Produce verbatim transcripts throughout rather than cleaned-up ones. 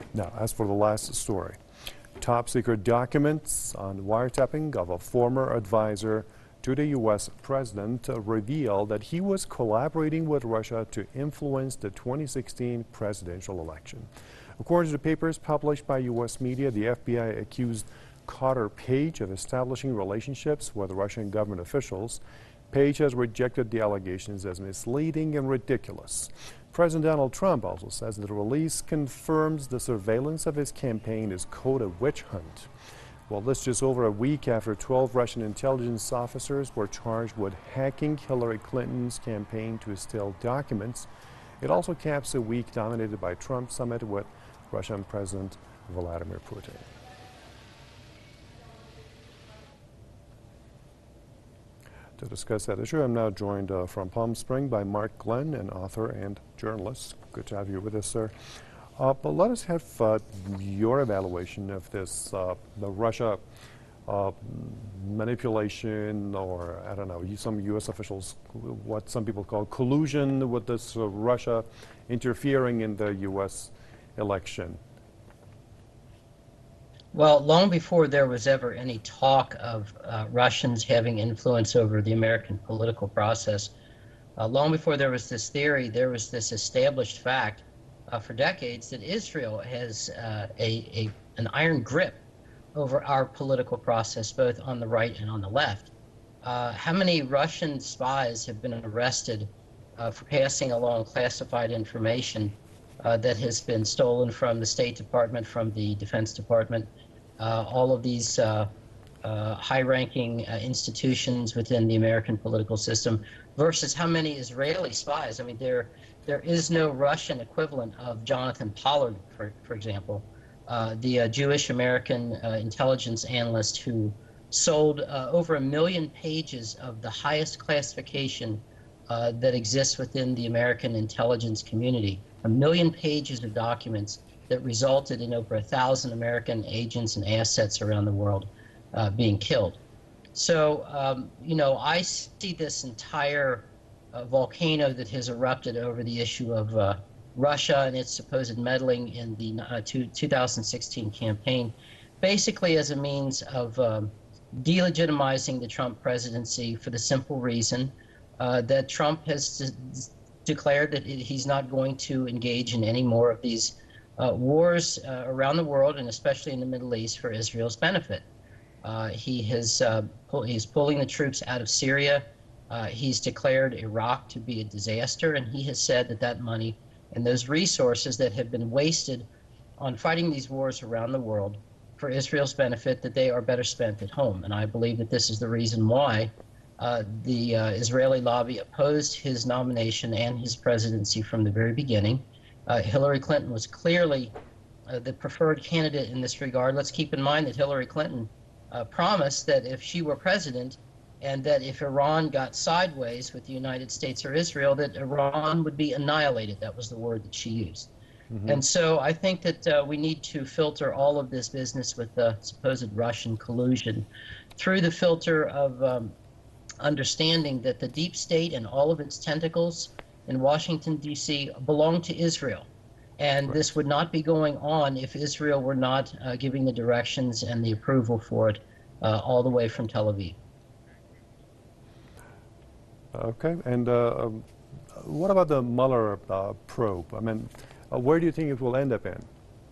Now, as for the last story, top secret documents on wiretapping of a former advisor to the U S president reveal that he was collaborating with Russia to influence the twenty sixteen presidential election. According to the papers published by U S media, the F B I accused Carter Page of establishing relationships with Russian government officials. Page has rejected the allegations as misleading and ridiculous. President Donald Trump also says that the release confirms the surveillance of his campaign is called a witch hunt. Well, this just over a week after twelve Russian intelligence officers were charged with hacking Hillary Clinton's campaign to steal documents. It also caps a week dominated by Trump's summit with Russian President Vladimir Putin. To discuss that issue, I'm now joined uh, from Palm Springs by Mark Glenn, an author and journalist. Good to have you with us, sir. Uh, but let us have uh, your evaluation of this, uh, the Russia uh, manipulation, or I don't know, some U S officials, what some people call collusion with this uh, Russia interfering in the U S election. Well, long before there was ever any talk of uh, Russians having influence over the American political process, uh, long before there was this theory, there was this established fact uh, for decades that Israel has uh, a, a an iron grip over our political process, both on the right and on the left. Uh, how many Russian spies have been arrested uh, for passing along classified information uh, that has been stolen from the State Department, from the Defense Department, uh, all of these uh, uh, high-ranking uh, institutions within the American political system, versus how many Israeli spies? I mean, there there is no Russian equivalent of Jonathan Pollard, for, for example, uh, the uh, Jewish-American uh, intelligence analyst who sold uh, over a million pages of the highest classification uh, that exists within the American intelligence community. A million pages of documents that resulted in over a thousand American agents and assets around the world uh, being killed. So, um, you know, I see this entire uh, volcano that has erupted over the issue of uh, Russia and its supposed meddling in the uh, two, two thousand sixteen campaign, basically as a means of um, delegitimizing the Trump presidency, for the simple reason uh, that Trump has de declared that he's not going to engage in any more of these uh, wars uh, around the world, and especially in the Middle East, for Israel's benefit. Uh, he has uh, pull, he's pulling the troops out of Syria. Uh, he's declared Iraq to be a disaster, and he has said that that money and those resources that have been wasted on fighting these wars around the world for Israel's benefit, that they are better spent at home. And I believe that this is the reason why uh, the uh, Israeli lobby opposed his nomination and his presidency from the very beginning. Uh, Hillary Clinton was clearly uh, the preferred candidate in this regard. Let's keep in mind that Hillary Clinton uh, promised that if she were president, and that if Iran got sideways with the United States or Israel, that Iran would be annihilated. That was the word that she used. Mm-hmm. And so I think that uh, we need to filter all of this business with the supposed Russian collusion through the filter of um, understanding that the deep state and all of its tentacles in Washington, D C belong to Israel. And right. This would not be going on if Israel were not uh, giving the directions and the approval for it uh, all the way from Tel Aviv. Okay, and uh, um, what about the Mueller uh, probe? I mean, uh, where do you think it will end up in?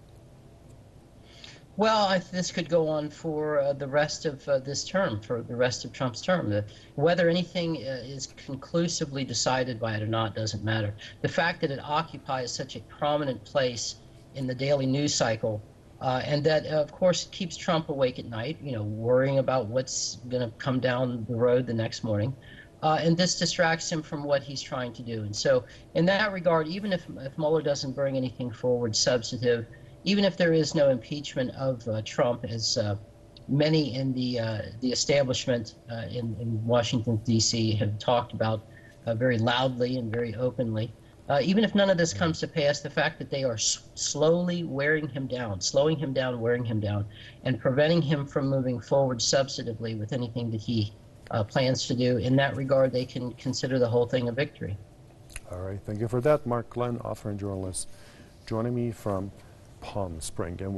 Well, I, this could go on for uh, the rest of uh, this term, for the rest of Trump's term. The, whether anything uh, is conclusively decided by it or not doesn't matter. The fact that it occupies such a prominent place in the daily news cycle, uh, and that, uh, of course, keeps Trump awake at night, you know, worrying about what's going to come down the road the next morning. Uh, and this distracts him from what he's trying to do. And so in that regard, even if, if Mueller doesn't bring anything forward substantive, even if there is no impeachment of uh, Trump, as uh, many in the, uh, the establishment uh, in, in Washington, D C have talked about uh, very loudly and very openly, uh, even if none of this comes to pass, the fact that they are s slowly wearing him down, slowing him down, wearing him down, and preventing him from moving forward substantively with anything that he Uh, plans to do. In that regard, they can consider the whole thing a victory. All right. Thank you for that. Mark Glenn, author and journalist, joining me from Palm Spring. And